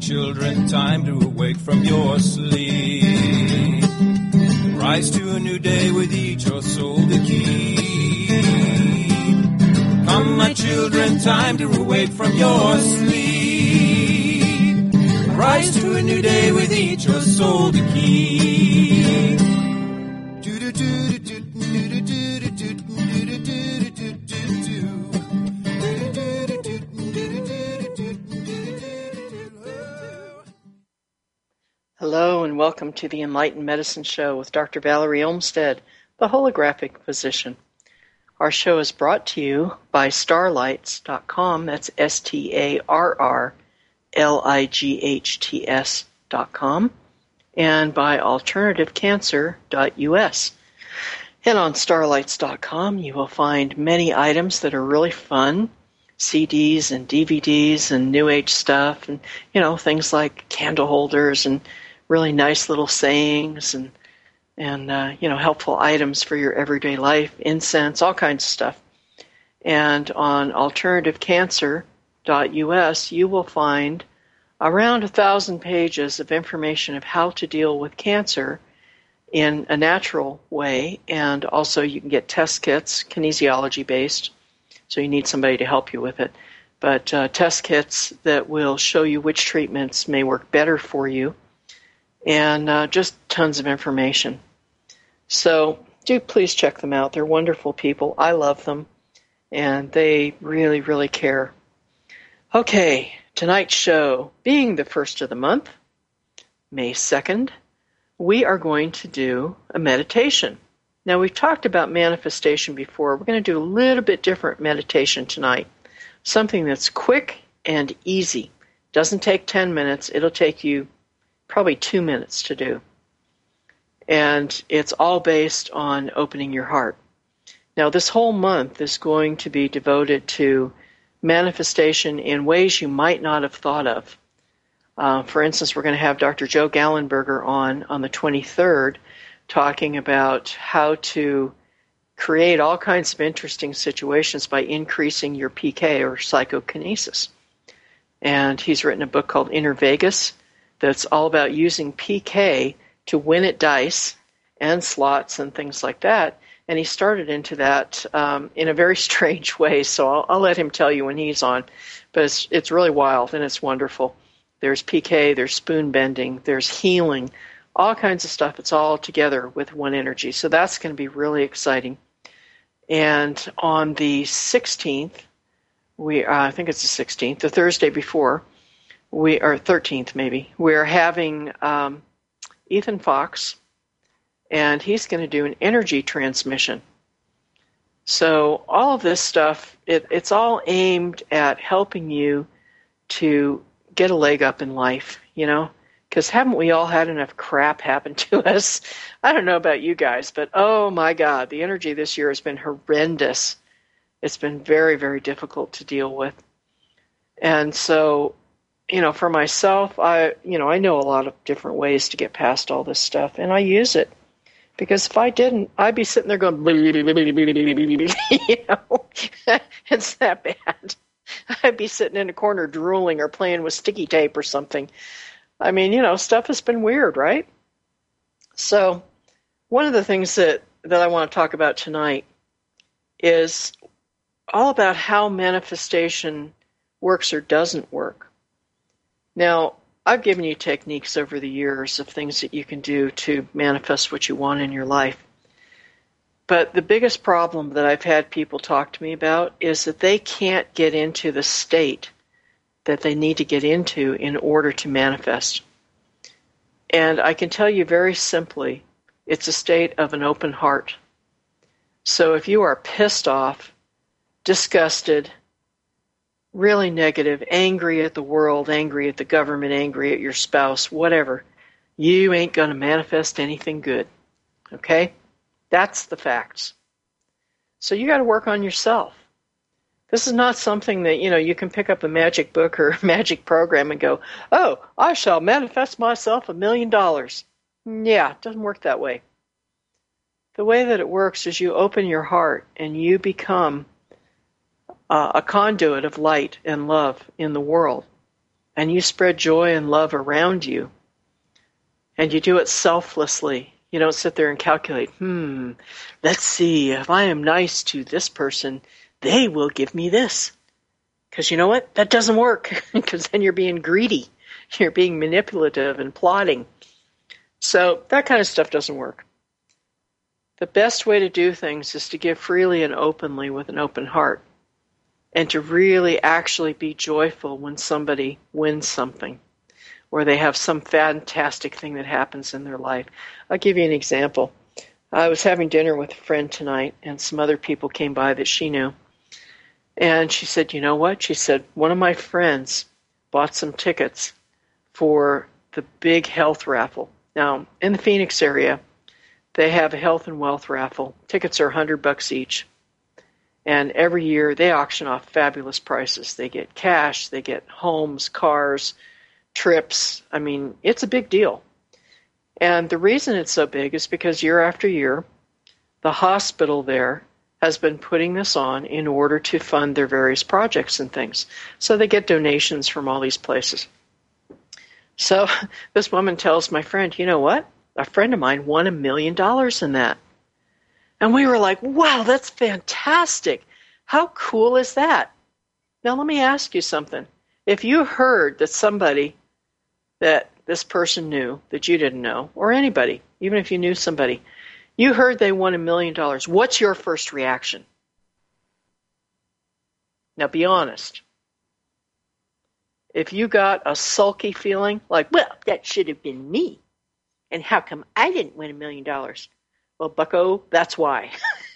children, time to awake from your sleep. Rise to a new day with each your soul to keep. Come, my children, time to awake from your sleep. Rise to a new day with each your soul to keep. Hello and welcome to the Enlightened Medicine Show with Dr. Valerie Olmstead, the holographic physician. Our show is brought to you by starlights.com, that's StarRlights.com, and by alternativecancer.us. And on starlights.com you will find many items that are really fun, CDs and DVDs and New Age stuff, and things like candle holders and really nice little sayings and helpful items for your everyday life, incense, all kinds of stuff. And on alternativecancer.us, you will find around 1,000 pages of information of how to deal with cancer in a natural way. And also you can get test kits, kinesiology-based, so you need somebody to help you with it. But test kits that will show you which treatments may work better for you, and just tons of information. So do please check them out. They're wonderful people. I love them, and they really, really care. Okay, tonight's show, being the first of the month, May 2nd, we are going to do a meditation. Now, we've talked about manifestation before. We're going to do a little bit different meditation tonight, something that's quick and easy. Doesn't take 10 minutes. It'll take you probably 2 minutes to do. And it's all based on opening your heart. Now, this whole month is going to be devoted to manifestation in ways you might not have thought of. For instance, we're going to have Dr. Joe Gallenberger on the 23rd, talking about how to create all kinds of interesting situations by increasing your PK, or psychokinesis. And he's written a book called Inner Vegas that's all about using PK to win at dice and slots and things like that. And he started into that in a very strange way, so I'll let him tell you when he's on. But it's really wild and it's wonderful. There's PK, there's spoon bending, there's healing, all kinds of stuff. It's all together with one energy. So that's going to be really exciting. And on the 16th, I think it's the 16th, the Thursday before, or 13th maybe, we're having Ethan Fox, and he's going to do an energy transmission. So all of this stuff, it's all aimed at helping you to get a leg up in life, because haven't we all had enough crap happen to us? I don't know about you guys, but oh my God, the energy this year has been horrendous. It's been very, very difficult to deal with. And so, for myself, I know a lot of different ways to get past all this stuff, and I use it. Because if I didn't, I'd be sitting there going, it's that bad. I'd be sitting in a corner drooling or playing with sticky tape or something. I mean, stuff has been weird, right? So one of the things that I want to talk about tonight is all about how manifestation works or doesn't work. Now, I've given you techniques over the years of things that you can do to manifest what you want in your life. But the biggest problem that I've had people talk to me about is that they can't get into the state that they need to get into in order to manifest. And I can tell you very simply, it's a state of an open heart. So if you are pissed off, disgusted, really negative, angry at the world, angry at the government, angry at your spouse, whatever, you ain't going to manifest anything good. Okay? That's the facts. So you got to work on yourself. This is not something that, you can pick up a magic book or a magic program and go, oh, I shall manifest myself $1 million. Yeah, it doesn't work that way. The way that it works is you open your heart and you become a conduit of light and love in the world. and you spread joy and love around you, and you do it selflessly. You don't sit there and calculate, let's see, if I am nice to this person, they will give me this. Because you know what? That doesn't work, because then you're being greedy. You're being manipulative and plotting. So that kind of stuff doesn't work. The best way to do things is to give freely and openly with an open heart, and to really actually be joyful when somebody wins something, or they have some fantastic thing that happens in their life. I'll give you an example. I was having dinner with a friend tonight, and some other people came by that she knew. And she said, you know what? She said, one of my friends bought some tickets for the big health raffle. Now, in the Phoenix area, they have a health and wealth raffle. Tickets are $100 each. And every year they auction off fabulous prices. They get cash, they get homes, cars, trips. I mean, it's a big deal. And the reason it's so big is because year after year, the hospital there has been putting this on in order to fund their various projects and things. So they get donations from all these places. So this woman tells my friend, you know what? A friend of mine won $1 million in that. And we were like, wow, that's fantastic. How cool is that? Now let me ask you something. If you heard that somebody that this person knew that you didn't know, or anybody, even if you knew somebody, you heard they won $1 million, what's your first reaction? Now be honest. If you got a sulky feeling like, well, that should have been me, and how come I didn't win $1 million? Well, bucko, that's why.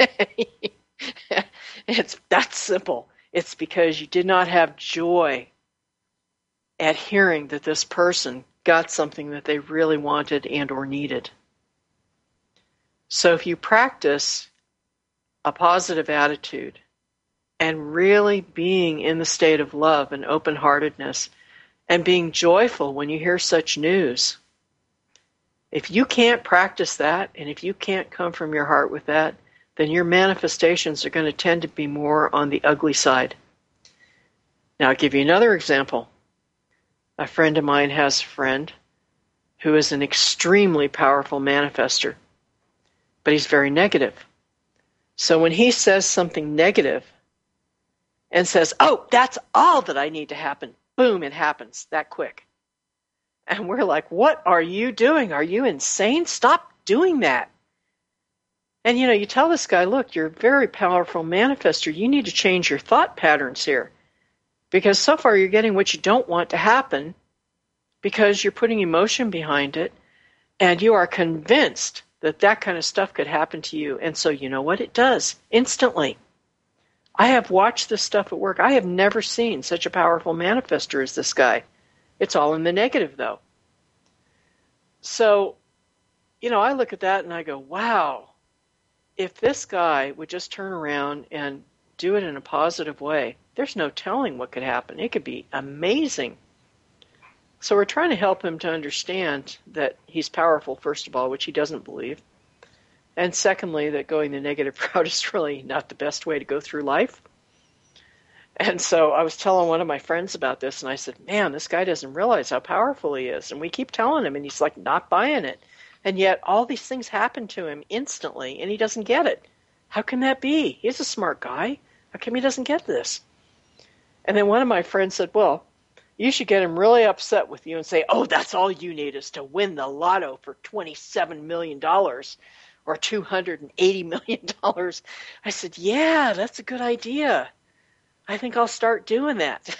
It's that simple. It's because you did not have joy at hearing that this person got something that they really wanted and or needed. So if you practice a positive attitude and really being in the state of love and open-heartedness and being joyful when you hear such news, if you can't practice that, and if you can't come from your heart with that, then your manifestations are going to tend to be more on the ugly side. Now, I'll give you another example. A friend of mine has a friend who is an extremely powerful manifester, but he's very negative. So when he says something negative and says, oh, that's all that I need to happen, boom, it happens that quick. And we're like, what are you doing? Are you insane? Stop doing that. And, you tell this guy, look, you're a very powerful manifester. You need to change your thought patterns here. Because so far you're getting what you don't want to happen because you're putting emotion behind it. And you are convinced that that kind of stuff could happen to you. And so you know what? It does, instantly. I have watched this stuff at work. I have never seen such a powerful manifester as this guy. It's all in the negative, though. So, I look at that and I go, wow, if this guy would just turn around and do it in a positive way, there's no telling what could happen. It could be amazing. So we're trying to help him to understand that he's powerful, first of all, which he doesn't believe. And secondly, that going the negative route is really not the best way to go through life. And so I was telling one of my friends about this, and I said, man, this guy doesn't realize how powerful he is. And we keep telling him, and he's like not buying it. And yet all these things happen to him instantly, and he doesn't get it. How can that be? He's a smart guy. How come he doesn't get this? And then one of my friends said, well, you should get him really upset with you and say, oh, that's all you need is to win the lotto for $27 million or $280 million. I said, yeah, that's a good idea. I think I'll start doing that.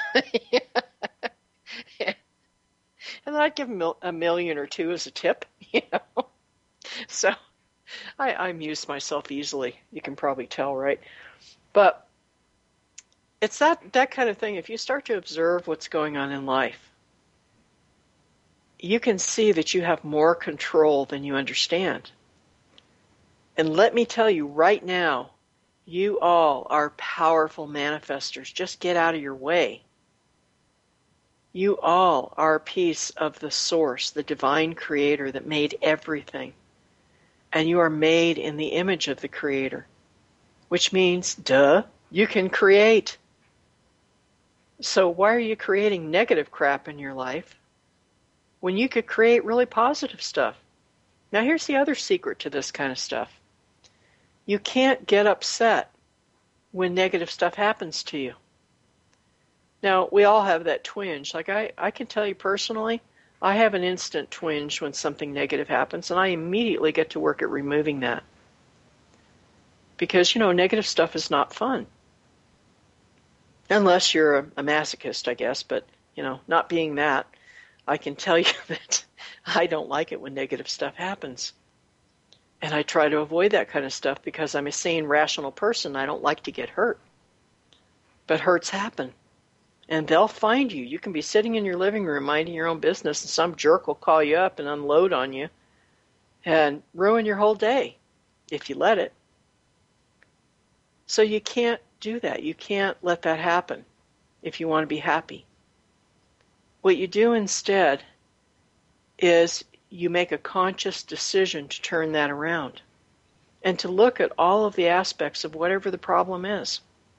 And then I'd give him $1 million or $2 million as a tip, So I amuse myself easily. You can probably tell, right? But it's that kind of thing. If you start to observe what's going on in life, you can see that you have more control than you understand. And let me tell you right now, you all are powerful manifestors. Just get out of your way. You all are a piece of the source, the divine creator that made everything. And you are made in the image of the creator, which means, duh, you can create. So why are you creating negative crap in your life when you could create really positive stuff? Now here's the other secret to this kind of stuff. You can't get upset when negative stuff happens to you. Now, we all have that twinge. Like I can tell you personally, I have an instant twinge when something negative happens, and I immediately get to work at removing that. Because, negative stuff is not fun. Unless you're a masochist, I guess, but, not being that, I can tell you that I don't like it when negative stuff happens. And I try to avoid that kind of stuff because I'm a sane, rational person. I don't like to get hurt. But hurts happen. And they'll find you. You can be sitting in your living room minding your own business, and some jerk will call you up and unload on you and ruin your whole day if you let it. So you can't do that. You can't let that happen if you want to be happy. What you do instead is you make a conscious decision to turn that around and to look at all of the aspects of whatever the problem is.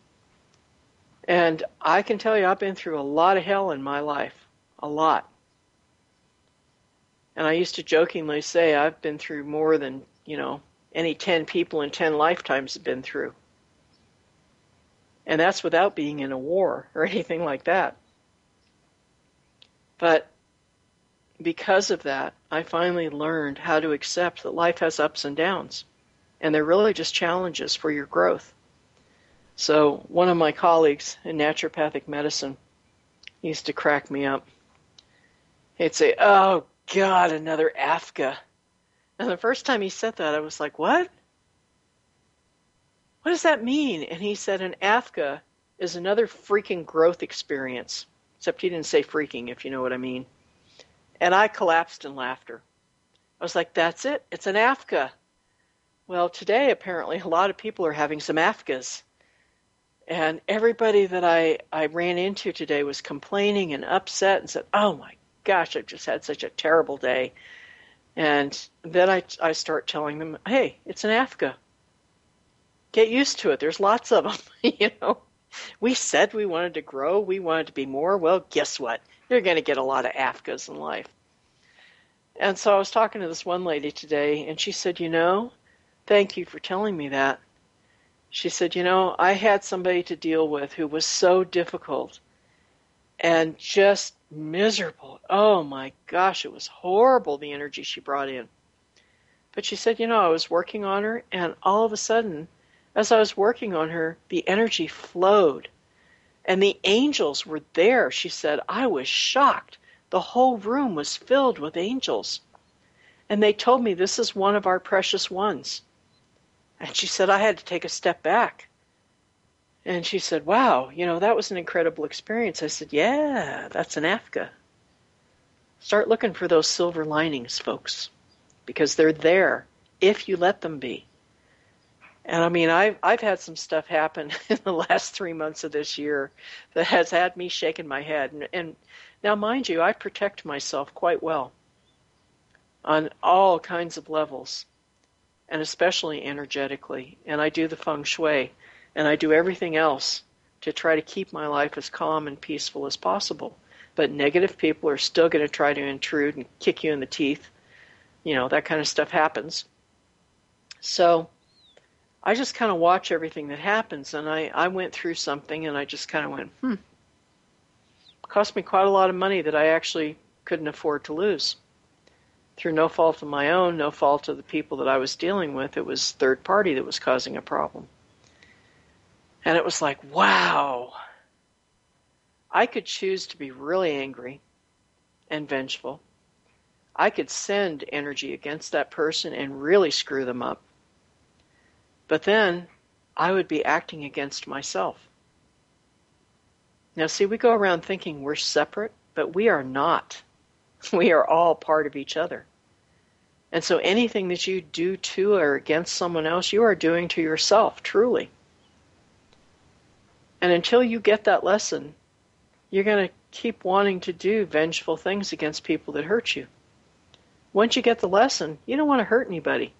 And I can tell you I've been through a lot of hell in my life. A lot. And I used to jokingly say I've been through more than, any 10 people in 10 lifetimes have been through. And that's without being in a war or anything like that. But because of that, I finally learned how to accept that life has ups and downs. And they're really just challenges for your growth. So one of my colleagues in naturopathic medicine used to crack me up. He'd say, "Oh, God, another AFCA." And the first time he said that, I was like, "What? What does that mean?" And he said an AFCA is another freaking growth experience. Except he didn't say freaking, if you know what I mean. And I collapsed in laughter. I was like, that's it. It's an AFCA. Well, today, apparently, a lot of people are having some AFCAs. And everybody that I ran into today was complaining and upset and said, "Oh, my gosh, I've just had such a terrible day." And then I start telling them, "Hey, it's an AFCA. Get used to it. There's lots of them, We said we wanted to grow. We wanted to be more. Well, guess what? You're going to get a lot of AFCAs in life." And so I was talking to this one lady today, and she said, "Thank you for telling me that." She said, "I had somebody to deal with who was so difficult and just miserable. Oh, my gosh, it was horrible, the energy she brought in." But she said, I was working on her, and all of a sudden, as I was working on her, the energy flowed. And the angels were there. She said, "I was shocked. The whole room was filled with angels. And they told me this is one of our precious ones." And she said, "I had to take a step back." And she said, "Wow, that was an incredible experience." I said, "Yeah, that's an AFCA." Start looking for those silver linings, folks, because they're there if you let them be. And I mean, I've had some stuff happen in the last 3 months of this year that has had me shaking my head. And now, mind you, I protect myself quite well on all kinds of levels, and especially energetically. And I do the feng shui, and I do everything else to try to keep my life as calm and peaceful as possible. But negative people are still going to try to intrude and kick you in the teeth. That kind of stuff happens. So I just kind of watch everything that happens, and I went through something, and I just kind of went, It cost me quite a lot of money that I actually couldn't afford to lose. Through no fault of my own, no fault of the people that I was dealing with. It was third party that was causing a problem. And it was like, wow. I could choose to be really angry and vengeful. I could send energy against that person and really screw them up. But then I would be acting against myself. Now, see, we go around thinking we're separate, but we are not. We are all part of each other. And so anything that you do to or against someone else, you are doing to yourself, truly. And until you get that lesson, you're going to keep wanting to do vengeful things against people that hurt you. Once you get the lesson, you don't want to hurt anybody.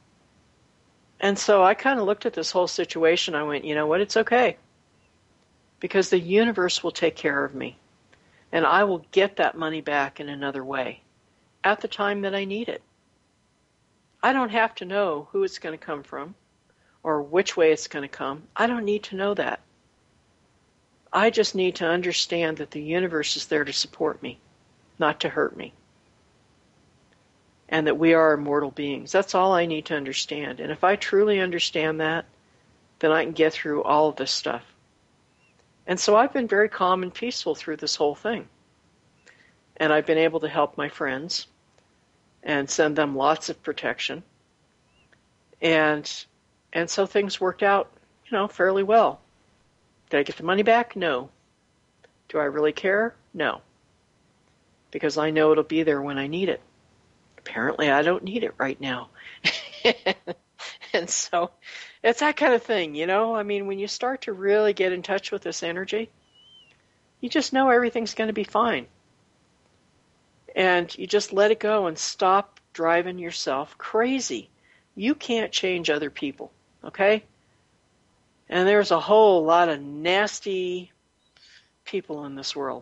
And so I kind of looked at this whole situation. I went, you know what? It's okay. because the universe will take care of me, and I will get that money back in another way at the time that I need it. I don't have to know who it's going to come from or which way it's going to come. I don't need to know that. I just need to understand that the universe is there to support me, not to hurt me, and that we are immortal beings. That's all I need to understand. And if I truly understand that, then I can get through all of this stuff. And so I've been very calm and peaceful through this whole thing. And I've been able to help my friends and send them lots of protection. And so things worked out, fairly well. Did I get the money back? No. Do I really care? No. Because I know it'll be there when I need it. Apparently I don't need it right now. And so it's that kind of thing, when you start to really get in touch with this energy, you just know everything's going to be fine. And you just let it go and stop driving yourself crazy. You can't change other people, okay? And there's a whole lot of nasty people in this world.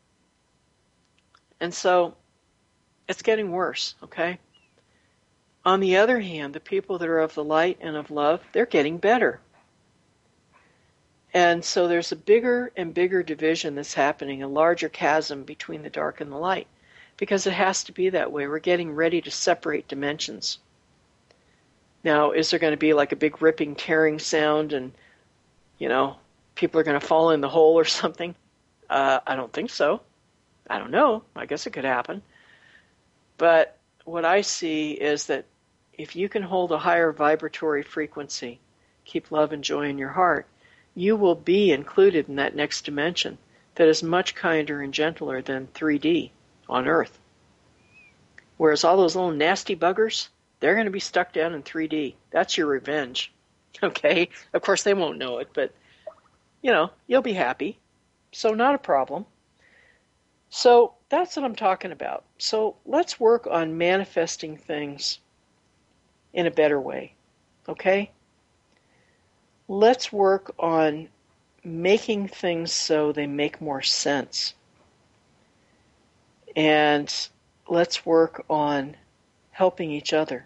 And so it's getting worse, okay? On the other hand, the people that are of the light and of love, they're getting better. And so there's a bigger and bigger division that's happening, a larger chasm between the dark and the light, because it has to be that way. We're getting ready to separate dimensions. Now, is there going to be like a big ripping, tearing sound and, people are going to fall in the hole or something? I don't think so. I don't know. I guess it could happen. But what I see is that if you can hold a higher vibratory frequency, keep love and joy in your heart, you will be included in that next dimension that is much kinder and gentler than 3D on Earth. Whereas all those little nasty buggers, they're going to be stuck down in 3D. That's your revenge. Okay? Of course, they won't know it, but, you'll be happy. So not a problem. So that's what I'm talking about. So let's work on manifesting things in a better way. Okay? Let's work on making things so they make more sense. And let's work on helping each other.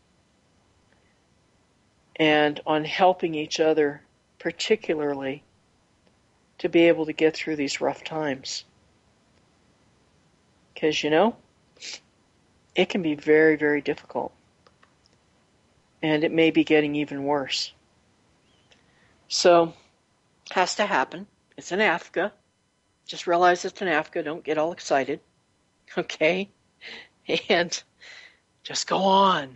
And on helping each other particularly to be able to get through these rough times. Because, it can be very, very difficult. And it may be getting even worse. So, has to happen. It's an AFCA. Just realize it's an AFCA. Don't get all excited. Okay? And just go on.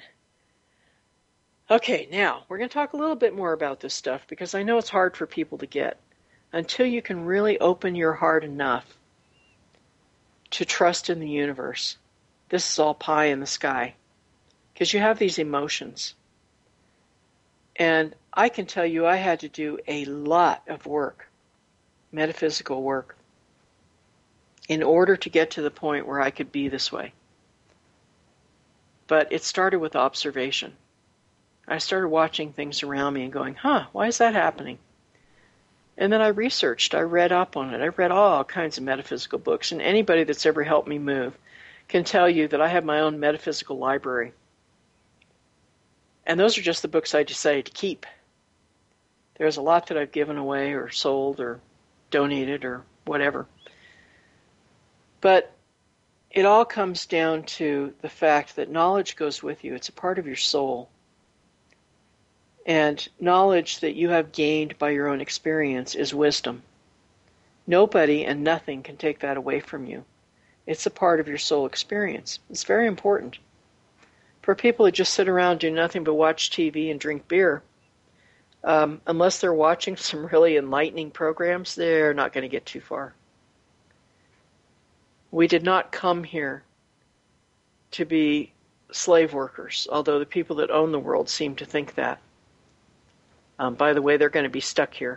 Okay, now, we're going to talk a little bit more about this stuff because I know it's hard for people to get. Until you can really open your heart enough to trust in the universe. This is all pie in the sky. Because you have these emotions. And I can tell you I had to do a lot of work, metaphysical work, in order to get to the point where I could be this way. But it started with observation. I started watching things around me and going, why is that happening? And then I researched, I read up on it, I read all kinds of metaphysical books, and anybody that's ever helped me move can tell you that I have my own metaphysical library. And those are just the books I decided to keep. There's a lot that I've given away or sold or donated or whatever. But it all comes down to the fact that knowledge goes with you. It's a part of your soul. And knowledge that you have gained by your own experience is wisdom. Nobody and nothing can take that away from you. It's a part of your soul experience. It's very important. For people who just sit around and do nothing but watch TV and drink beer, unless they're watching some really enlightening programs, they're not going to get too far. We did not come here to be slave workers, although the people that own the world seem to think that. By the way, they're going to be stuck here.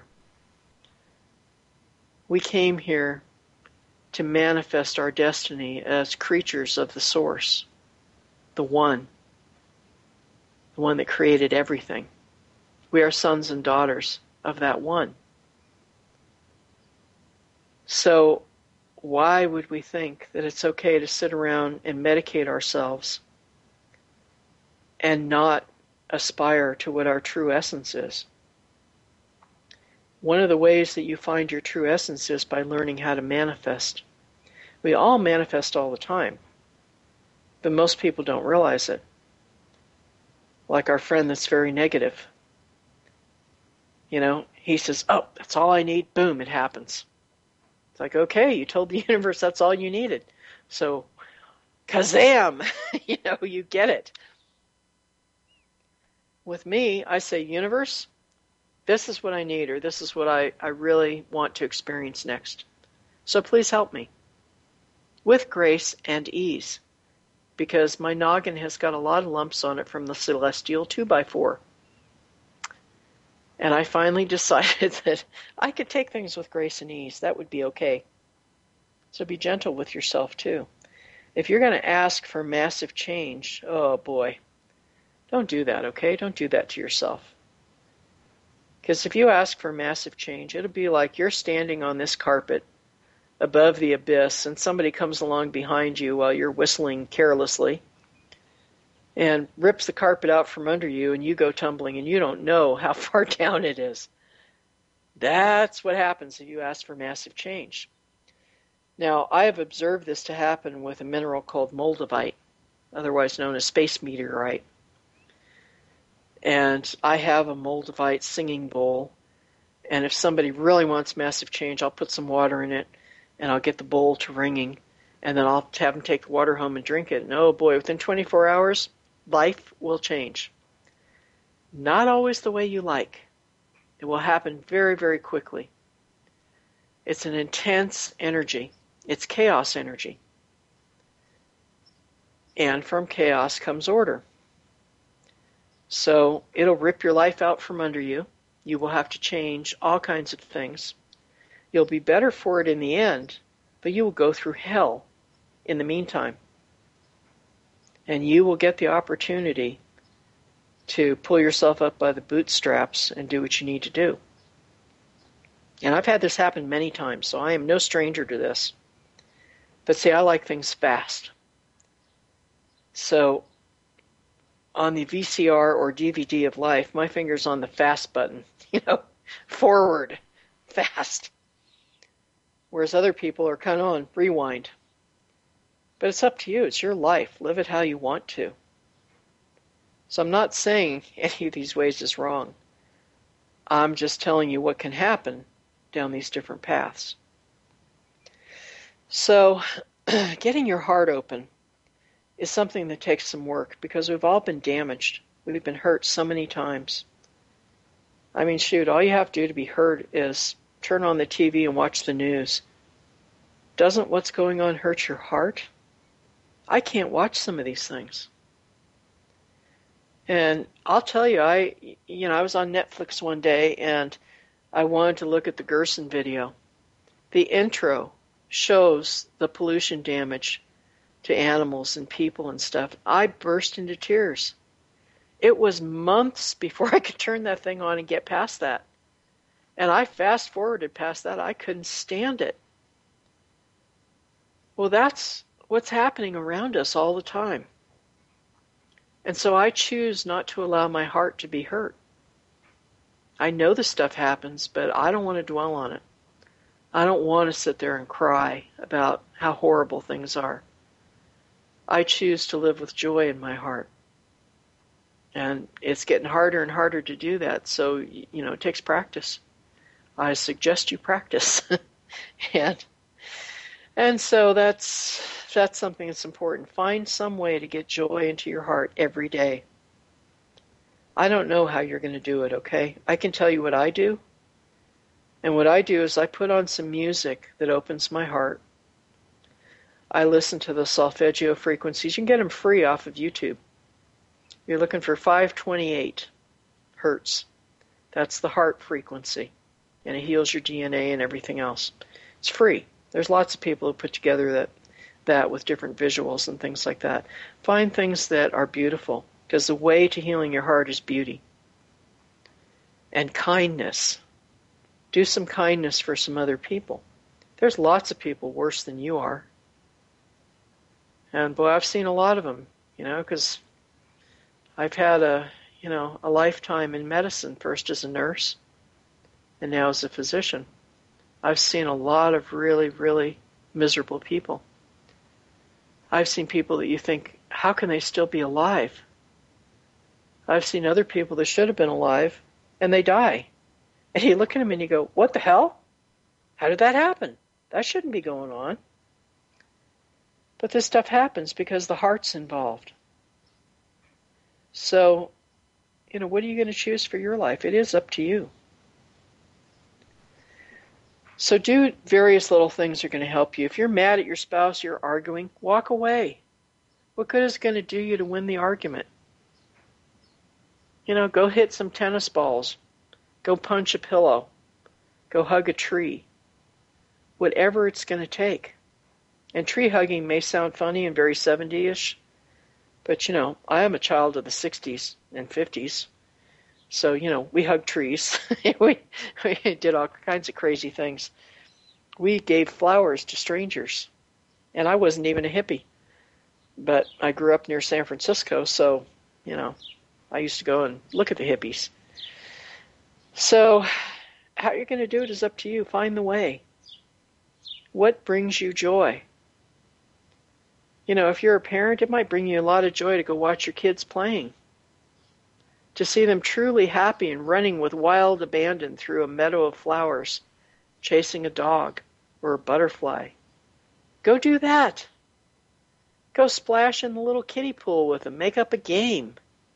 We came here to manifest our destiny as creatures of the Source, the One that created everything. We are sons and daughters of that One. So why would we think that it's okay to sit around and medicate ourselves and not aspire to what our true essence is? One of the ways that you find your true essence is by learning how to manifest. We all manifest all the time, but most people don't realize it. Like our friend that's very negative. You know, he says, oh, that's all I need. Boom, it happens. It's like, okay, you told the universe that's all you needed. So, kazam, you know, you get it. With me, I say, universe, this is what I need, or this is what I really want to experience next. So please help me. With grace and ease. Because my noggin has got a lot of lumps on it from the celestial 2x4. And I finally decided that I could take things with grace and ease. That would be okay. So be gentle with yourself too. If you're going to ask for massive change, oh boy, don't do that, okay? Don't do that to yourself. Because if you ask for massive change, it'll be like you're standing on this carpet above the abyss and somebody comes along behind you while you're whistling carelessly and rips the carpet out from under you and you go tumbling and you don't know how far down it is. That's what happens if you ask for massive change. Now, I have observed this to happen with a mineral called moldavite, otherwise known as space meteorite. And I have a moldavite singing bowl, and if somebody really wants massive change, I'll put some water in it, and I'll get the bowl to ringing, and then I'll have them take the water home and drink it. And oh boy, within 24 hours, life will change. Not always the way you like. It will happen very, very quickly. It's an intense energy. It's chaos energy. And from chaos comes order. So it'll rip your life out from under you. You will have to change all kinds of things. You'll be better for it in the end, but you will go through hell in the meantime. And you will get the opportunity to pull yourself up by the bootstraps and do what you need to do. And I've had this happen many times, so I am no stranger to this. But see, I like things fast. So on the VCR or DVD of life, my finger's on the fast button, forward, fast. Whereas other people are kind of on rewind. But it's up to you. It's your life. Live it how you want to. So I'm not saying any of these ways is wrong. I'm just telling you what can happen down these different paths. So getting your heart open is something that takes some work because we've all been damaged. We've been hurt so many times. I mean, shoot, all you have to do to be hurt is turn on the TV and watch the news. Doesn't what's going on hurt your heart? I can't watch some of these things. And I'll tell you, I was on Netflix one day and I wanted to look at the Gerson video. The intro shows the pollution damage to animals and people and stuff. I burst into tears. It was months before I could turn that thing on and get past that. And I fast forwarded past that. I couldn't stand it. Well, that's what's happening around us all the time. And so I choose not to allow my heart to be hurt. I know this stuff happens, but I don't want to dwell on it. I don't want to sit there and cry about how horrible things are. I choose to live with joy in my heart. And it's getting harder and harder to do that, so, it takes practice. I suggest you practice. and so that's something that's important. Find some way to get joy into your heart every day. I don't know how you're going to do it, okay? I can tell you what I do. And what I do is I put on some music that opens my heart. I listen to the solfeggio frequencies. You can get them free off of YouTube. You're looking for 528 hertz. That's the heart frequency. And it heals your DNA and everything else. It's free. There's lots of people who put together that with different visuals and things like that. Find things that are beautiful, because the way to healing your heart is beauty. And kindness. Do some kindness for some other people. There's lots of people worse than you are. And boy, I've seen a lot of them, because I've had a lifetime in medicine, first as a nurse and now as a physician. I've seen a lot of really, really miserable people. I've seen people that you think, how can they still be alive? I've seen other people that should have been alive, and they die. And you look at them and you go, what the hell? How did that happen? That shouldn't be going on. But this stuff happens because the heart's involved. So, what are you going to choose for your life? It is up to you. So do various little things that are going to help you. If you're mad at your spouse, you're arguing, walk away. What good is it going to do you to win the argument? Go hit some tennis balls. Go punch a pillow. Go hug a tree. Whatever it's going to take. And tree hugging may sound funny and very 70-ish, but I am a child of the 60s and 50s. So, we hugged trees. we did all kinds of crazy things. We gave flowers to strangers. And I wasn't even a hippie. But I grew up near San Francisco, so, I used to go and look at the hippies. So, how you're going to do it is up to you. Find the way. What brings you joy? If you're a parent, it might bring you a lot of joy to go watch your kids playing. To see them truly happy and running with wild abandon through a meadow of flowers, chasing a dog or a butterfly. Go do that. Go splash in the little kiddie pool with them. Make up a game.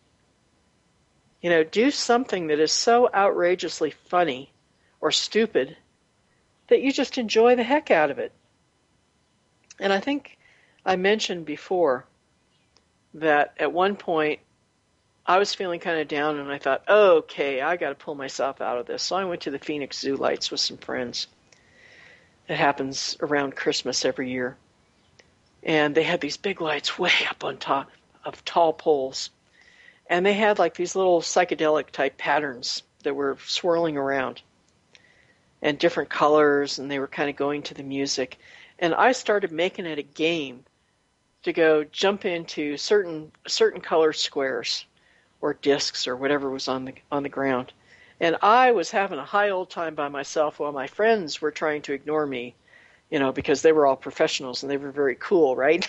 Do something that is so outrageously funny or stupid that you just enjoy the heck out of it. And I think I mentioned before that at one point I was feeling kind of down and I thought, okay, I got to pull myself out of this. So I went to the Phoenix Zoo Lights with some friends. It happens around Christmas every year. And they had these big lights way up on top of tall poles. And they had like these little psychedelic type patterns that were swirling around and different colors, and they were kind of going to the music. And I started making it a game to go jump into certain color squares or discs or whatever was on the ground. And I was having a high old time by myself while my friends were trying to ignore me, because they were all professionals and they were very cool, right?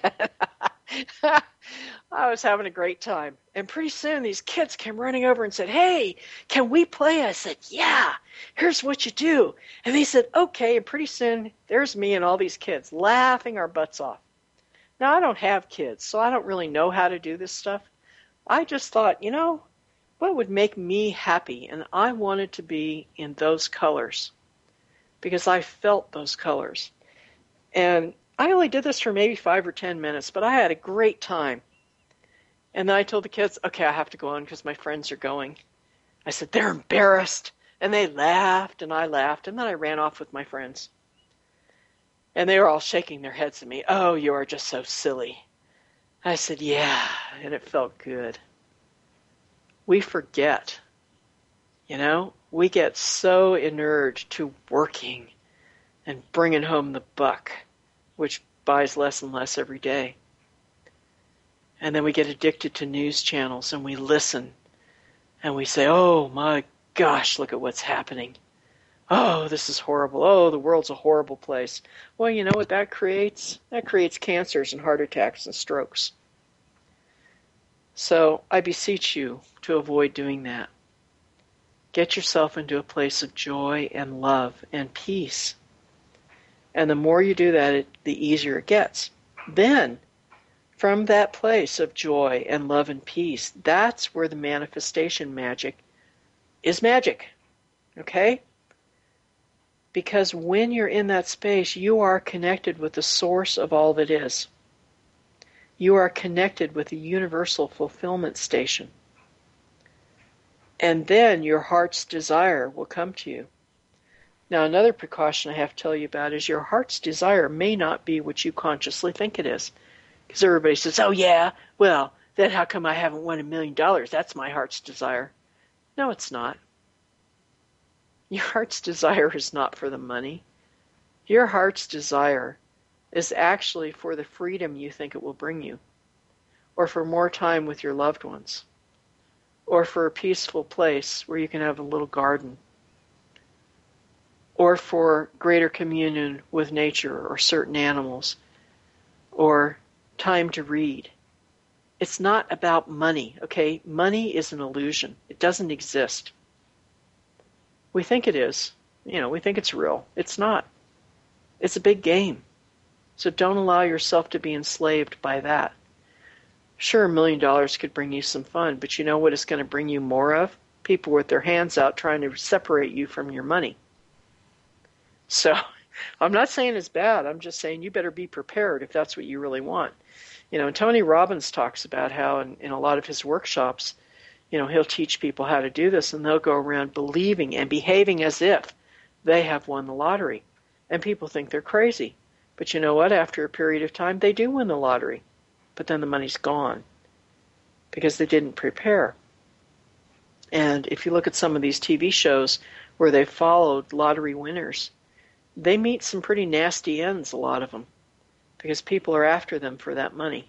I was having a great time. And pretty soon these kids came running over and said, hey, can we play? I said, yeah, here's what you do. And they said, okay. And pretty soon there's me and all these kids laughing our butts off. Now, I don't have kids, so I don't really know how to do this stuff. I just thought, what would make me happy? And I wanted to be in those colors because I felt those colors. And I only did this for maybe 5 or 10 minutes, but I had a great time. And then I told the kids, okay, I have to go on because my friends are going. I said, they're embarrassed. And they laughed, and I laughed, and then I ran off with my friends. And they were all shaking their heads at me. Oh, you are just so silly. I said, yeah, and it felt good. We forget, we get so inured to working and bringing home the buck, which buys less and less every day. And then we get addicted to news channels and we listen and we say, oh my gosh, look at what's happening. Oh, this is horrible. Oh, the world's a horrible place. Well, you know what that creates? That creates cancers and heart attacks and strokes. So I beseech you to avoid doing that. Get yourself into a place of joy and love and peace. And the more you do that, the easier it gets. Then, from that place of joy and love and peace, that's where the manifestation magic is magic. Okay? Because when you're in that space, you are connected with the source of all that is. You are connected with the universal fulfillment station. And then your heart's desire will come to you. Now, another precaution I have to tell you about is your heart's desire may not be what you consciously think it is. Because everybody says, oh yeah, well, then how come I haven't won $1 million? That's my heart's desire. No, it's not. Your heart's desire is not for the money. Your heart's desire is actually for the freedom you think it will bring you, or for more time with your loved ones, or for a peaceful place where you can have a little garden, or for greater communion with nature or certain animals, or time to read. It's not about money, okay? Money is an illusion. It doesn't exist. We think it is. We think it's real. It's not. It's a big game. So don't allow yourself to be enslaved by that. Sure, $1 million could bring you some fun, but you know what it's going to bring you more of? People with their hands out trying to separate you from your money. So I'm not saying it's bad. I'm just saying you better be prepared if that's what you really want. And Tony Robbins talks about how in a lot of his workshops, he'll teach people how to do this, and they'll go around believing and behaving as if they have won the lottery. And people think they're crazy. But you know what? After a period of time, they do win the lottery. But then the money's gone because they didn't prepare. And if you look at some of these TV shows where they followed lottery winners, they meet some pretty nasty ends, a lot of them, because people are after them for that money.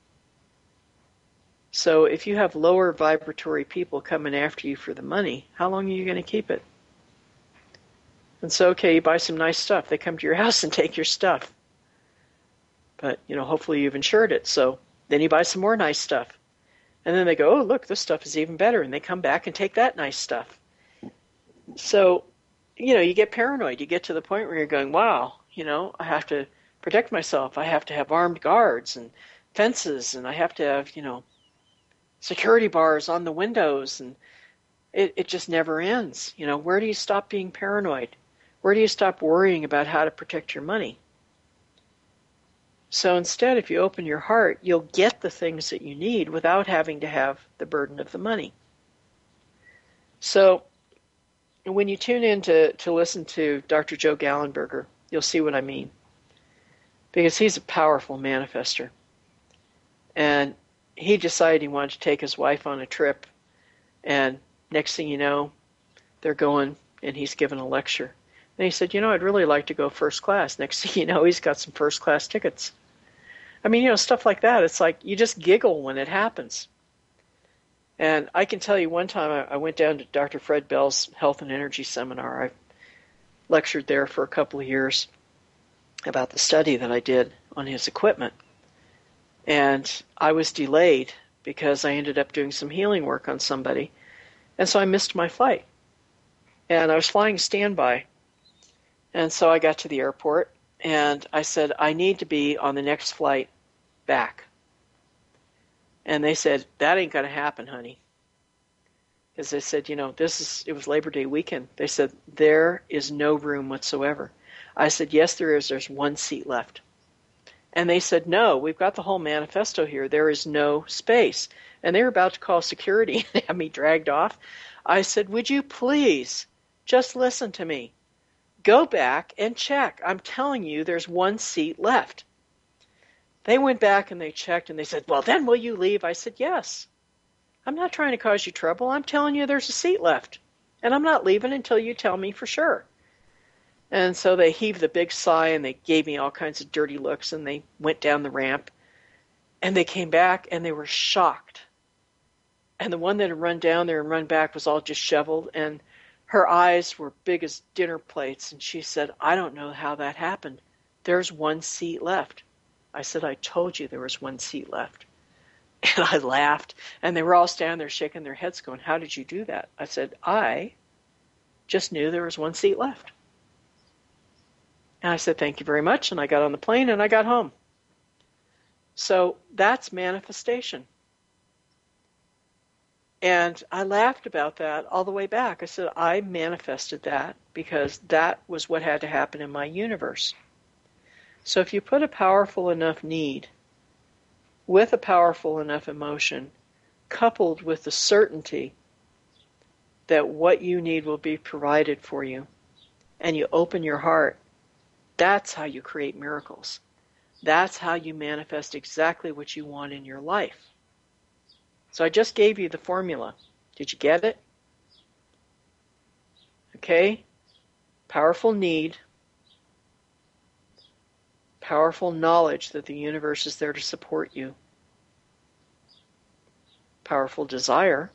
So if you have lower vibratory people coming after you for the money, how long are you going to keep it? And so, okay, you buy some nice stuff. They come to your house and take your stuff. But, hopefully you've insured it. So then you buy some more nice stuff. And then they go, oh, look, this stuff is even better. And they come back and take that nice stuff. So, you get paranoid. You get to the point where you're going, wow, I have to protect myself. I have to have armed guards and fences. And I have to have, security bars on the windows. And it just never ends. Where do you stop being paranoid? Where do you stop worrying about how to protect your money? So instead, if you open your heart, you'll get the things that you need without having to have the burden of the money. So when you tune in to listen to Dr. Joe Gallenberger, you'll see what I mean. Because he's a powerful manifester. And he decided he wanted to take his wife on a trip. And next thing you know, they're going and he's giving a lecture. And he said, I'd really like to go first class. Next thing you know, he's got some first class tickets. I mean, stuff like that. It's like you just giggle when it happens. And I can tell you one time I went down to Dr. Fred Bell's Health and Energy Seminar. I lectured there for a couple of years about the study that I did on his equipment. And I was delayed because I ended up doing some healing work on somebody. And so I missed my flight. And I was flying standby. And so I got to the airport, and I said, I need to be on the next flight back. And they said, that ain't going to happen, honey. Because they said, it was Labor Day weekend. They said, there is no room whatsoever. I said, yes, there is. There's one seat left. And they said, no, we've got the whole manifesto here. There is no space. And they were about to call security and have me dragged off. I said, would you please just listen to me? Go back and check. I'm telling you, there's one seat left. They went back and they checked and they said, well, then will you leave? I said, yes. I'm not trying to cause you trouble. I'm telling you there's a seat left. And I'm not leaving until you tell me for sure. And so they heaved a big sigh and they gave me all kinds of dirty looks and they went down the ramp. And they came back and they were shocked. And the one that had run down there and run back was all disheveled, and her eyes were big as dinner plates, and she said, I don't know how that happened. There's one seat left. I said, I told you there was one seat left. And I laughed, and they were all standing there shaking their heads going, how did you do that? I said, I just knew there was one seat left. And I said, thank you very much, and I got on the plane and I got home. So that's manifestation. And I laughed about that all the way back. I said, I manifested that because that was what had to happen in my universe. So if you put a powerful enough need with a powerful enough emotion, coupled with the certainty that what you need will be provided for you, and you open your heart, that's how you create miracles. That's how you manifest exactly what you want in your life. So I just gave you the formula. Did you get it? Okay. Powerful need Powerful knowledge that the universe is there to support you. Powerful desire.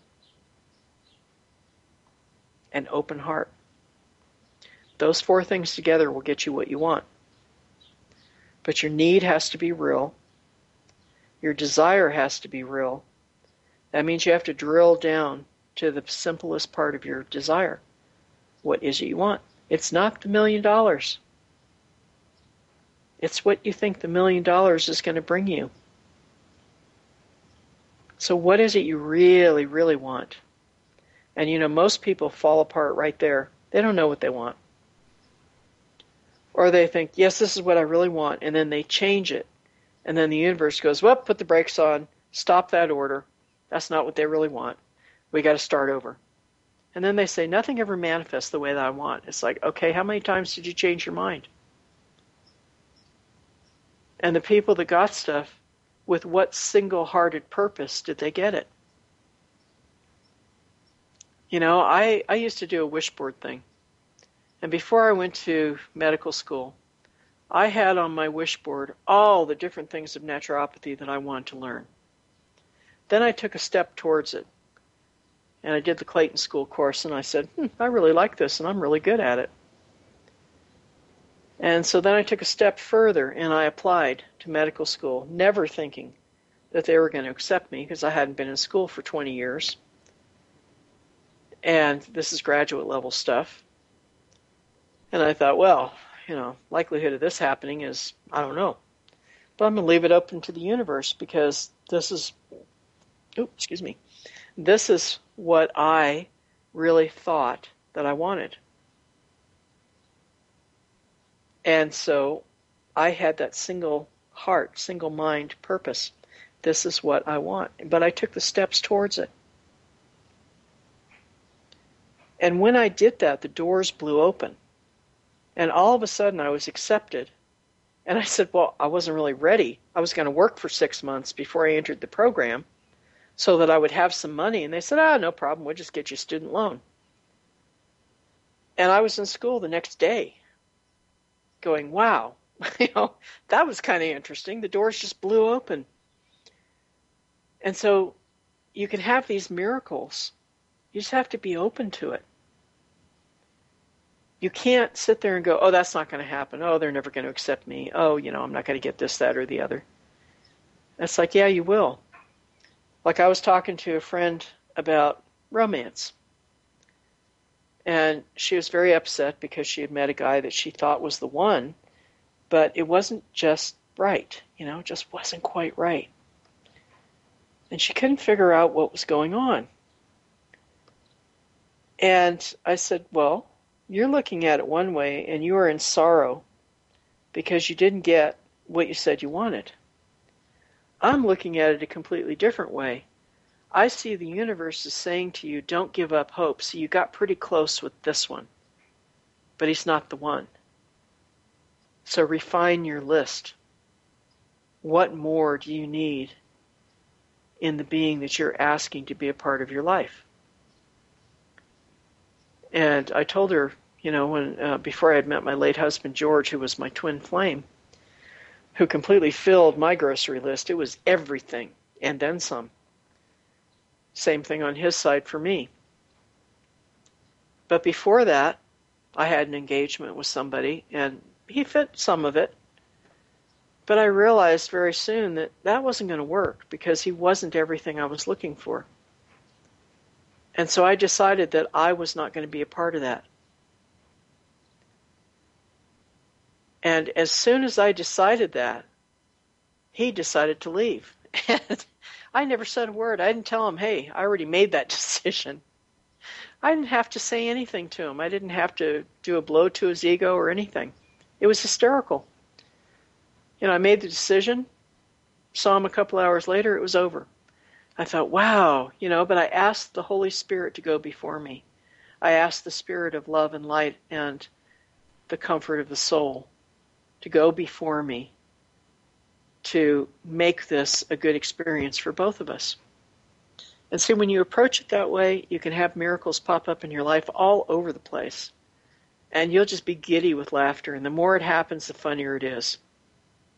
And open heart. Those four things together will get you what you want. But your need has to be real. Your desire has to be real. That means you have to drill down to the simplest part of your desire. What is it you want? It's not the $1 million. It's what you think the $1 million is going to bring you. So what is it you really, really want? And you know, most people fall apart right there. They don't know what they want. Or they think, yes, this is what I really want, and then they change it. And then the universe goes, well, put the brakes on, stop that order. That's not what they really want. We got to start over. And then they say, nothing ever manifests the way that I want. It's like, okay, how many times did you change your mind? And the people that got stuff, with what single-hearted purpose did they get it? You know, I used to do a wishboard thing. And before I went to medical school, I had on my wishboard all the different things of naturopathy that I wanted to learn. Then I took a step towards it. And I did the Clayton School course, and I said, I really like this, and I'm really good at it. And so then I took a step further, and I applied to medical school, never thinking that they were going to accept me, because I hadn't been in school for 20 years. And this is graduate level stuff. And I thought, well, you know, likelihood of this happening is, I don't know. But I'm going to leave it open to the universe, because this is what I really thought that I wanted. And so I had that single heart, single mind purpose. This is what I want. But I took the steps towards it. And when I did that, the doors blew open. And all of a sudden I was accepted. And I said, well, I wasn't really ready. I was going to work for 6 months before I entered the program so that I would have some money. And they said, no problem. We'll just get you a student loan. And I was in school the next day going, wow, you know, that was kind of interesting. The doors just blew open. And so you can have these miracles. You just have to be open to it. You can't sit there and go, oh, that's not going to happen. Oh, they're never going to accept me. Oh, you know, I'm not going to get this, that, or the other. It's like, yeah, you will. Like I was talking to a friend about romance. And she was very upset because she had met a guy that she thought was the one, but it wasn't just right. You know, it just wasn't quite right. And she couldn't figure out what was going on. And I said, well, you're looking at it one way and you are in sorrow because you didn't get what you said you wanted. I'm looking at it a completely different way. I see the universe is saying to you, don't give up hope. So you got pretty close with this one, but he's not the one. So refine your list. What more do you need in the being that you're asking to be a part of your life? And I told her, you know, when before I had met my late husband, George, who was my twin flame, who completely filled my grocery list. It was everything, and then some. Same thing on his side for me. But before that, I had an engagement with somebody, and he fit some of it. But I realized very soon that that wasn't going to work because he wasn't everything I was looking for. And so I decided that I was not going to be a part of that. And as soon as I decided that, he decided to leave. And I never said a word. I didn't tell him, hey, I already made that decision. I didn't have to say anything to him. I didn't have to do a blow to his ego or anything. It was hysterical. You know, I made the decision, saw him a couple hours later, it was over. I thought, wow, you know, but I asked the Holy Spirit to go before me. I asked the Spirit of love and light and the comfort of the soul to go before me to make this a good experience for both of us. And see, when you approach it that way, you can have miracles pop up in your life all over the place. And you'll just be giddy with laughter. And the more it happens, the funnier it is.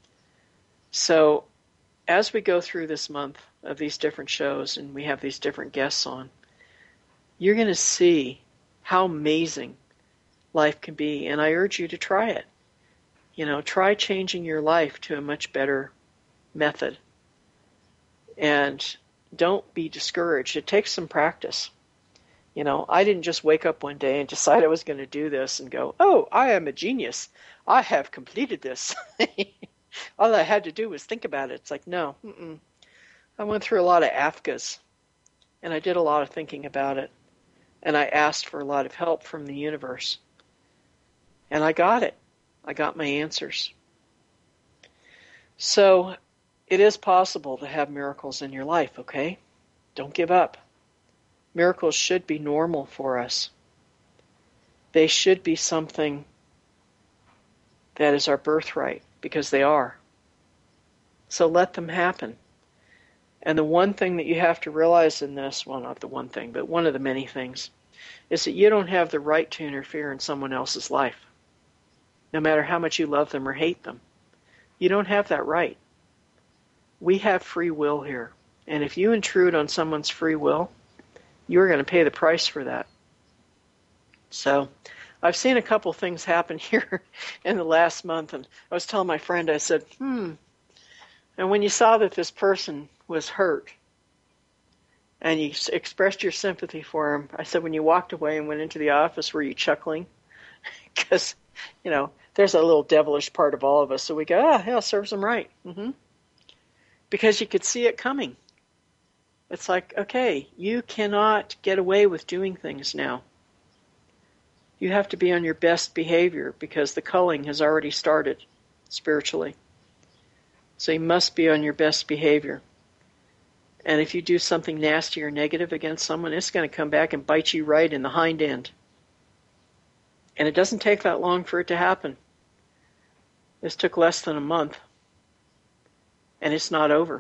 So as we go through this month of these different shows and we have these different guests on, you're going to see how amazing life can be. And I urge you to try it. Try changing your life to a much better method. And don't be discouraged. It takes some practice. I didn't just wake up one day and decide I was going to do this and go, oh, I am a genius. I have completed this. All I had to do was think about it. It's like, no. I went through a lot of AFCAs, and I did a lot of thinking about it. And I asked for a lot of help from the universe. And I got it. I got my answers. So it is possible to have miracles in your life, okay? Don't give up. Miracles should be normal for us. They should be something that is our birthright, because they are. So let them happen. And the one thing that you have to realize in this, well, not the one thing, but one of the many things, is that you don't have the right to interfere in someone else's life, no matter how much you love them or hate them. You don't have that right. We have free will here. And if you intrude on someone's free will, you're going to pay the price for that. So I've seen a couple things happen here in the last month, and I was telling my friend, I said, and when you saw that this person was hurt, and you expressed your sympathy for him, I said, when you walked away and went into the office, were you chuckling? Because, there's a little devilish part of all of us, so we go, yeah, serves him right. Because you could see it coming. It's like, okay, you cannot get away with doing things now. You have to be on your best behavior because the culling has already started spiritually. So you must be on your best behavior. And if you do something nasty or negative against someone, it's going to come back and bite you right in the hind end. And it doesn't take that long for it to happen. This took less than a month. And it's not over.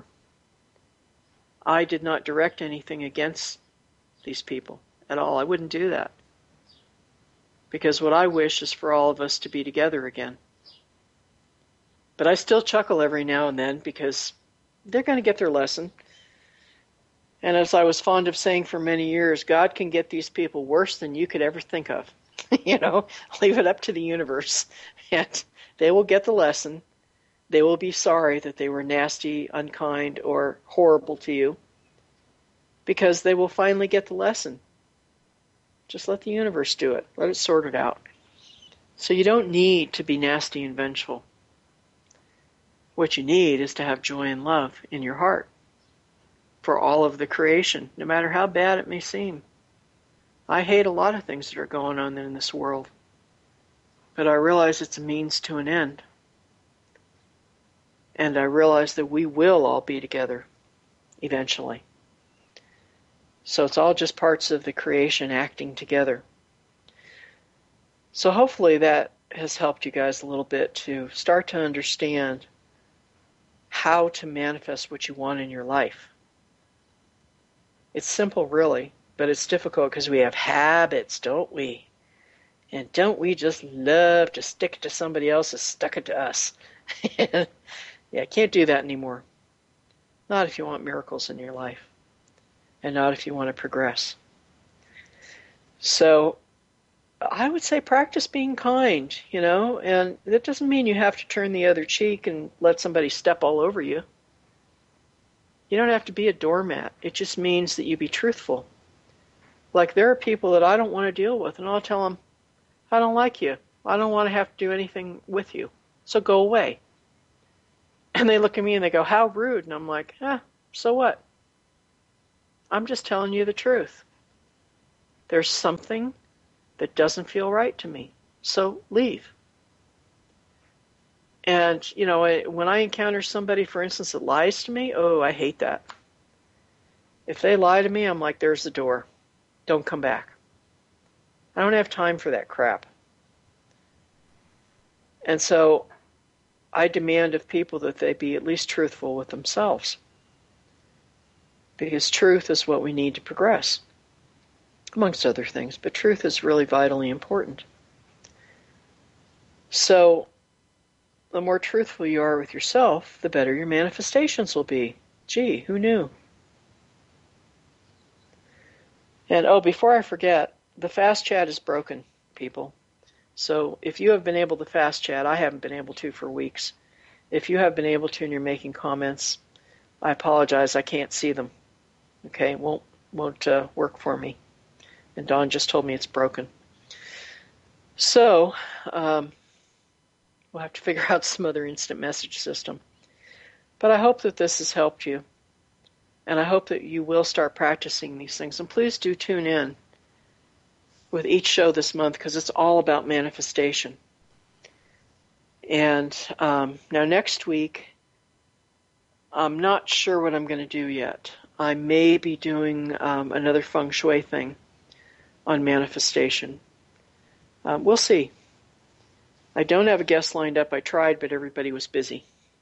I did not direct anything against these people at all. I wouldn't do that. Because what I wish is for all of us to be together again. But I still chuckle every now and then because they're going to get their lesson. And as I was fond of saying for many years, God can get these people worse than you could ever think of. Leave it up to the universe. And they will get the lesson. They will be sorry that they were nasty, unkind, or horrible to you. Because they will finally get the lesson. Just let the universe do it. Let it sort it out. So you don't need to be nasty and vengeful. What you need is to have joy and love in your heart for all of the creation, no matter how bad it may seem. I hate a lot of things that are going on in this world, but I realize it's a means to an end. And I realize that we will all be together eventually. So it's all just parts of the creation acting together. So hopefully that has helped you guys a little bit to start to understand how to manifest what you want in your life. It's simple, really, but it's difficult because we have habits, don't we? And don't we just love to stick it to somebody else who's stuck it to us? Yeah, can't do that anymore. Not if you want miracles in your life. And not if you want to progress. So I would say practice being kind, and that doesn't mean you have to turn the other cheek and let somebody step all over you. You don't have to be a doormat. It just means that you be truthful. Like there are people that I don't want to deal with, and I'll tell them, I don't like you. I don't want to have to do anything with you. So go away. And they look at me and they go, how rude. And I'm like, so what? I'm just telling you the truth. There's something that doesn't feel right to me. So leave. And, when I encounter somebody, for instance, that lies to me, I hate that. If they lie to me, I'm like, there's the door. Don't come back. I don't have time for that crap. And so I demand of people that they be at least truthful with themselves. Because truth is what we need to progress, amongst other things. But truth is really vitally important. So the more truthful you are with yourself, the better your manifestations will be. Gee, who knew? And before I forget, the fast chat is broken, people. So if you have been able to fast chat, I haven't been able to for weeks. If you have been able to and you're making comments, I apologize, I can't see them. Okay, it won't work for me. And Dawn just told me it's broken. So, we'll have to figure out some other instant message system. But I hope that this has helped you. And I hope that you will start practicing these things. And please do tune in with each show this month, because it's all about manifestation. And now next week, I'm not sure what I'm going to do yet. I may be doing another feng shui thing on manifestation. We'll see. I don't have a guest lined up. I tried, but everybody was busy.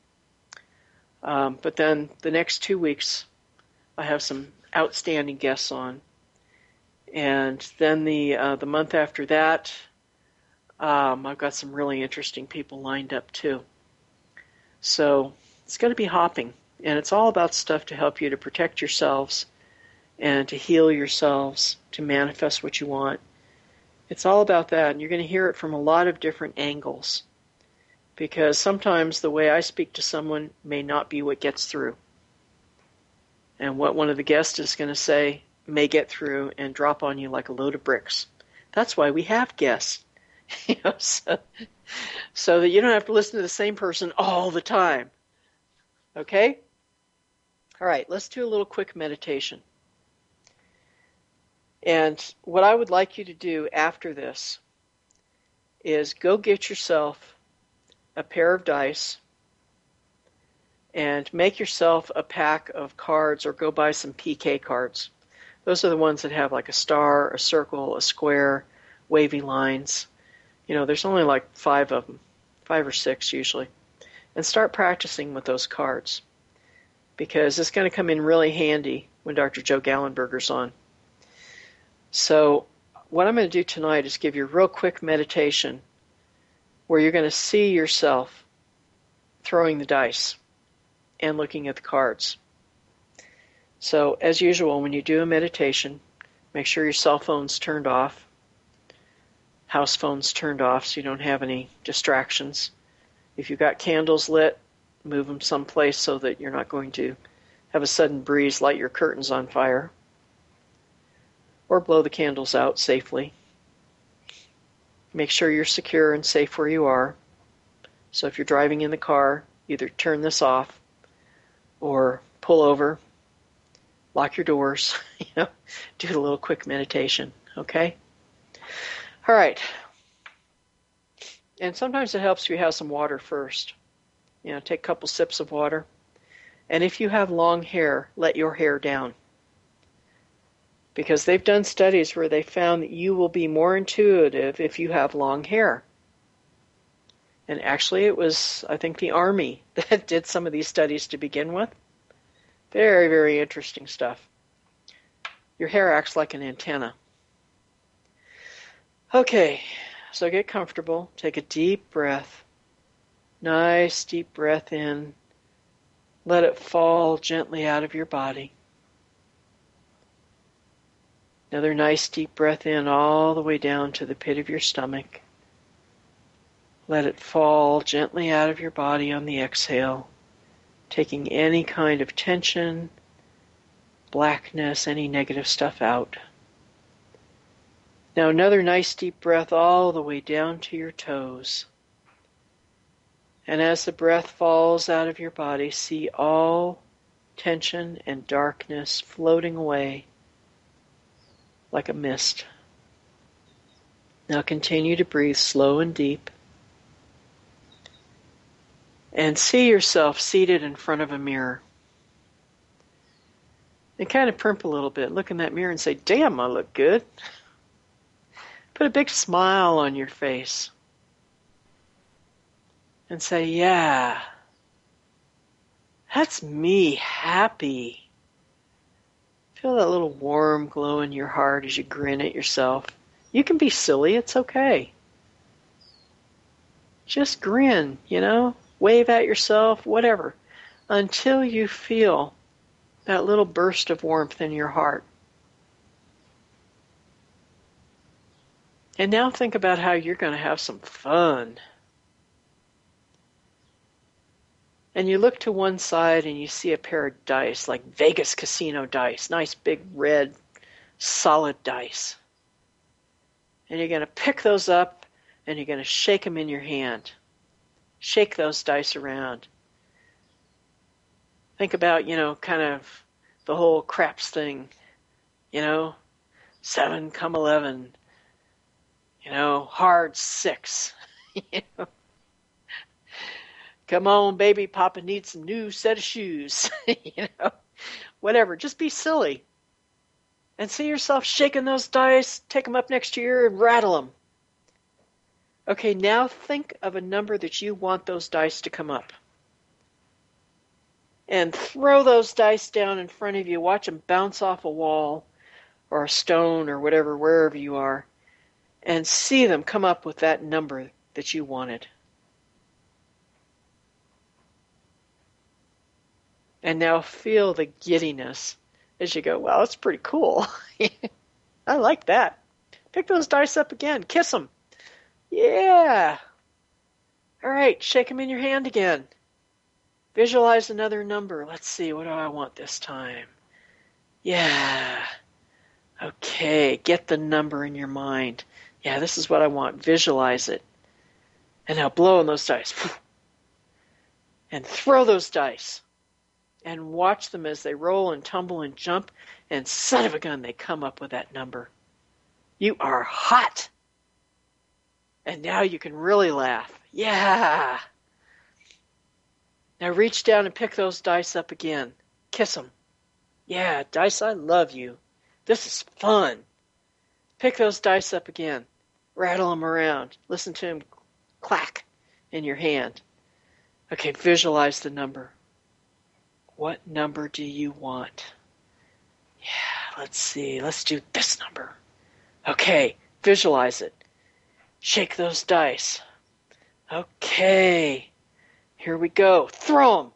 But then the next 2 weeks, I have some outstanding guests on. And then the month after that, I've got some really interesting people lined up too. So it's going to be hopping. And it's all about stuff to help you to protect yourselves and to heal yourselves, to manifest what you want. It's all about that. And you're going to hear it from a lot of different angles. Because sometimes the way I speak to someone may not be what gets through. And what one of the guests is going to say may get through and drop on you like a load of bricks. That's why we have guests. So that you don't have to listen to the same person all the time. Okay? All right, let's do a little quick meditation. And what I would like you to do after this is go get yourself a pair of dice and make yourself a pack of cards, or go buy some PK cards. Those are the ones that have like a star, a circle, a square, wavy lines. You know, there's only like 5 of them, 5 or 6 usually. And start practicing with those cards, because it's going to come in really handy when Dr. Joe Gallenberger's on. So what I'm going to do tonight is give you a real quick meditation where you're going to see yourself throwing the dice and looking at the cards. So as usual, when you do a meditation, make sure your cell phone's turned off, house phone's turned off so you don't have any distractions. If you've got candles lit, move them someplace so that you're not going to have a sudden breeze light your curtains on fire. Or blow the candles out safely. Make sure you're secure and safe where you are. So if you're driving in the car, either turn this off or pull over, lock your doors, do a little quick meditation, okay? All right. And sometimes it helps if you have some water first. Take a couple sips of water. And if you have long hair, let your hair down. Because they've done studies where they found that you will be more intuitive if you have long hair. And actually it was, I think, the Army that did some of these studies to begin with. Very, very interesting stuff. Your hair acts like an antenna. Okay, so get comfortable. Take a deep breath. Nice deep breath in. Let it fall gently out of your body. Another nice deep breath in all the way down to the pit of your stomach. Let it fall gently out of your body on the exhale, taking any kind of tension, blackness, any negative stuff out. Now another nice deep breath all the way down to your toes. And as the breath falls out of your body, see all tension and darkness floating away like a mist. Now continue to breathe slow and deep. And see yourself seated in front of a mirror. And kind of primp a little bit. Look in that mirror and say, damn, I look good. Put a big smile on your face. And say, yeah, that's me happy. Feel that little warm glow in your heart as you grin at yourself. You can be silly, it's okay. Just grin, wave at yourself, whatever, until you feel that little burst of warmth in your heart. And now think about how you're going to have some fun. And you look to one side and you see a pair of dice, like Vegas casino dice, nice big red solid dice. And you're going to pick those up and you're going to shake them in your hand. Shake those dice around. Think about, kind of the whole craps thing. 7 come 11. Hard 6. Come on, baby, Papa needs some new set of shoes. Whatever. Just be silly. And see yourself shaking those dice, take them up next year and rattle them. Okay, now think of a number that you want those dice to come up. And throw those dice down in front of you. Watch them bounce off a wall or a stone or whatever, wherever you are. And see them come up with that number that you wanted. And now feel the giddiness as you go, wow, that's pretty cool. I like that. Pick those dice up again. Kiss them. Yeah. All right, shake them in your hand again. Visualize another number. Let's see, what do I want this time? Yeah. Okay, get the number in your mind. Yeah, this is what I want. Visualize it. And now blow on those dice. And throw those dice. And watch them as they roll and tumble and jump. And son of a gun, they come up with that number. You are hot. And now you can really laugh. Yeah. Now reach down and pick those dice up again. Kiss them. Yeah, dice, I love you. This is fun. Pick those dice up again. Rattle them around. Listen to them clack in your hand. Okay, visualize the number. What number do you want? Yeah, let's see. Let's do this number. Okay, visualize it. Shake those dice. Okay, here we go. Throw them.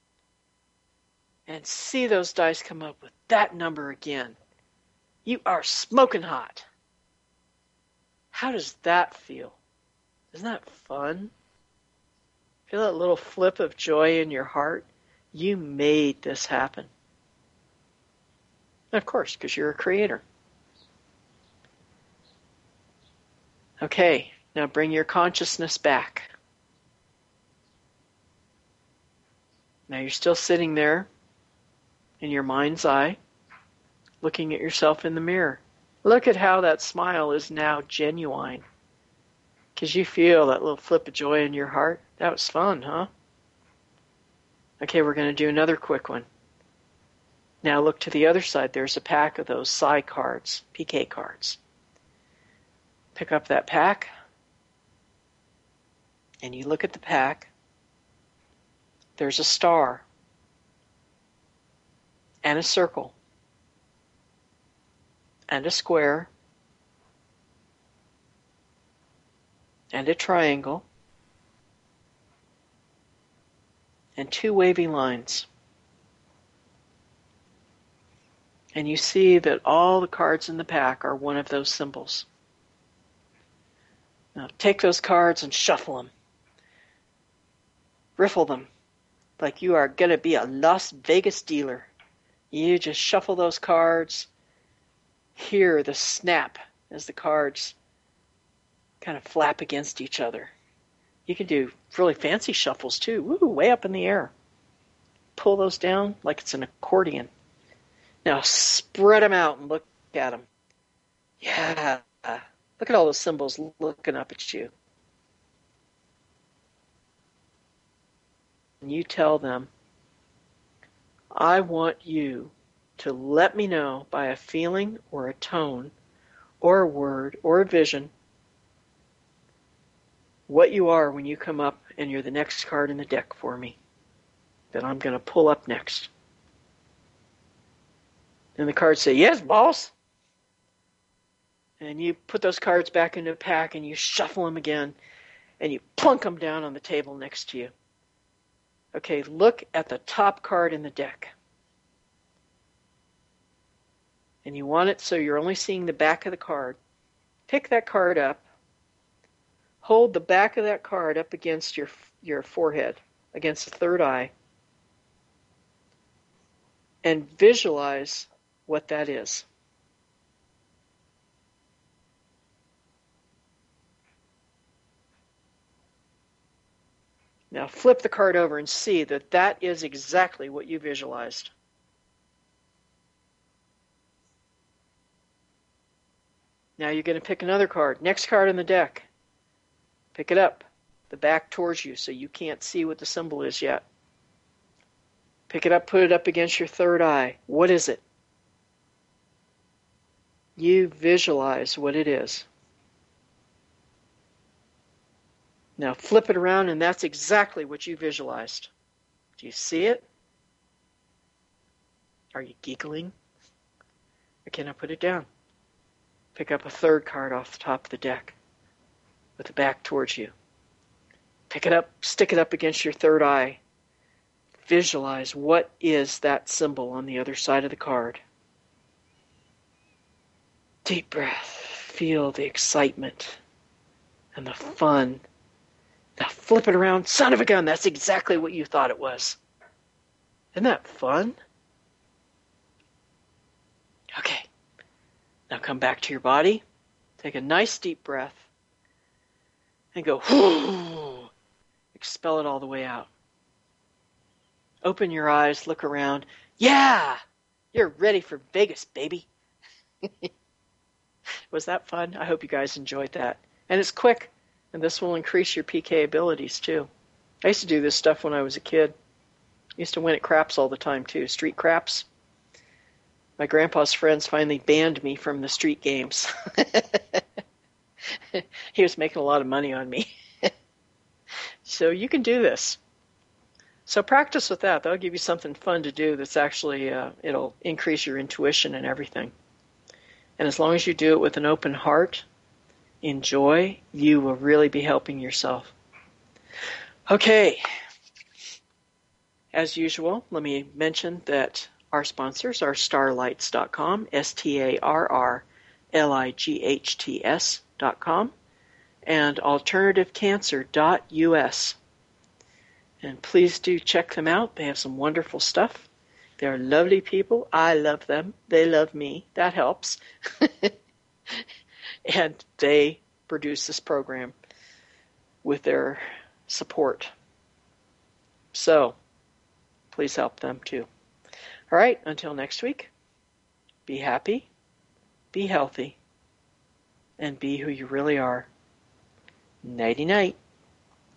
And see those dice come up with that number again. You are smoking hot. How does that feel? Isn't that fun? Feel that little flip of joy in your heart? You made this happen. Of course, because you're a creator. Okay, now bring your consciousness back. Now you're still sitting there in your mind's eye, looking at yourself in the mirror. Look at how that smile is now genuine. Because you feel that little flip of joy in your heart. That was fun, huh? Okay, we're going to do another quick one. Now look to the other side. There's a pack of those psi cards, PK cards. Pick up that pack. And you look at the pack. There's a star. And a circle. And a square. And a triangle. And 2 wavy lines. And you see that all the cards in the pack are one of those symbols. Now take those cards and shuffle them. Riffle them like you are going to be a Las Vegas dealer. You just shuffle those cards. Hear the snap as the cards kind of flap against each other. You can do really fancy shuffles too. Woo, way up in the air. Pull those down like it's an accordion. Now spread them out and look at them. Yeah. Look at all those symbols looking up at you. And you tell them, I want you to let me know by a feeling or a tone or a word or a vision what you are when you come up and you're the next card in the deck for me that I'm going to pull up next. And the cards say, yes, boss. And you put those cards back into the pack and you shuffle them again and you plunk them down on the table next to you. Okay, look at the top card in the deck. And you want it so you're only seeing the back of the card. Pick that card up. Hold the back of that card up against your forehead, against the third eye, and visualize what that is. Now flip the card over and see that that is exactly what you visualized. Now you're going to pick another card. Next card in the deck. Pick it up, the back towards you, so you can't see what the symbol is yet. Pick it up, put it up against your third eye. What is it? You visualize what it is. Now flip it around, and that's exactly what you visualized. Do you see it? Are you giggling? Or can I put it down? Pick up a third card off the top of the deck with the back towards you. Pick it up, stick it up against your third eye. Visualize what is that symbol on the other side of the card. Deep breath. Feel the excitement and the fun. Now flip it around. Son of a gun, that's exactly what you thought it was. Isn't that fun? Okay. Now come back to your body. Take a nice deep breath. And go, whoo, expel it all the way out. Open your eyes, look around. Yeah, you're ready for Vegas, baby. Was that fun? I hope you guys enjoyed that. And it's quick, and this will increase your PK abilities too. I used to do this stuff when I was a kid. I used to win at craps all the time too, street craps. My grandpa's friends finally banned me from the street games. He was making a lot of money on me. So you can do this. So practice with that. That'll give you something fun to do that's actually, it'll increase your intuition and everything. And as long as you do it with an open heart, enjoy, you will really be helping yourself. Okay. As usual, let me mention that our sponsors are starlights.com, starlights.com, and alternativecancer.us. And please do check them out. They have some wonderful stuff. They're lovely people. I love them. They love me. That helps. And they produce this program with their support. So, please help them too. All right, until next week, be happy, be healthy, and be who you really are. Nighty-night.